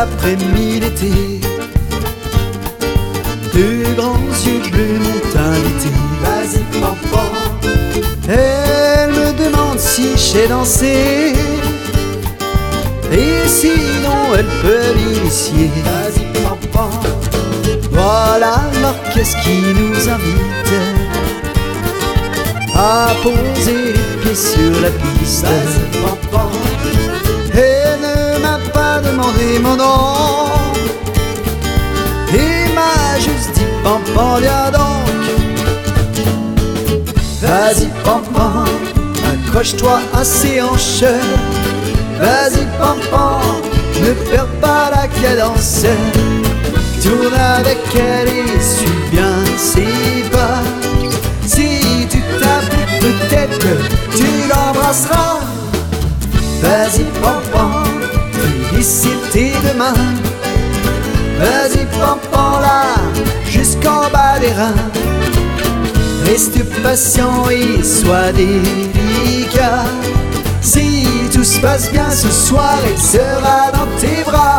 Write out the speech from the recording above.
après-midi d'été. Deux grands yeux bleus m'ont invité. Vas-y, pampan. Elle me demande si j'ai dansé et sinon elle peut l'initier. Vas-y, pampan. Voilà l'orchestre qui nous invite à poser les pieds sur la piste. Vas-y, pampan. Elle ne m'a pas demandé mon nom, il m'a juste dit pampan, viens donc. Vas-y, pampan, accroche-toi à ses hanches. Vas-y, pampan, ne perds pas la cadence. Tourne avec elle et suis bien ses pas. Si tu t'appuies, peut-être que tu l'embrasseras. Vas-y, pampan, félicite tes deux mains. Vas-y, pampan, là, jusqu'en bas des reins. Reste patient et sois délicat. Si tout se passe bien ce soir, elle sera dans tes bras.